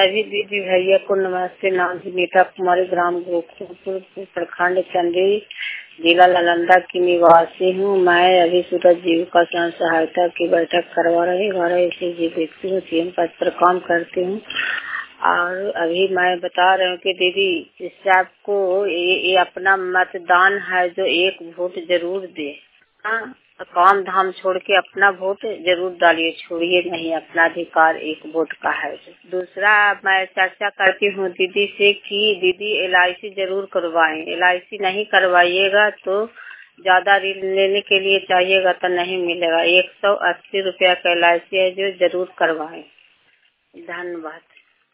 सभी दीदी भैया को नमस्ते। नाम नीता कुमारी, ग्राम गोकुलपुर, प्रखंड चंदी, जिला नालंदा की निवासी हूँ। मैं अभी सूरज जीविका स्वयं सहायता की बैठक करवा रही हूँ। इसी व्यक्ति हूँ, सीएम पद पर काम करती हूँ। और अभी मैं बता रही हूँ कि दीदी इससे आपको ये अपना मतदान है जो एक वोट जरूर दे। हाँ, काम धाम छोड़ के अपना वोट जरूर डालिए, छोड़िए नहीं। अपना अधिकार एक वोट का है। दूसरा, मैं चर्चा करती हूँ दीदी से कि दीदी LIC जरूर करवाएं। LIC नहीं करवाइएगा तो ज्यादा ऋण लेने के लिए चाहिएगा तो नहीं मिलेगा। 180 रुपया का LIC है जो जरूर करवाएं। धन्यवाद।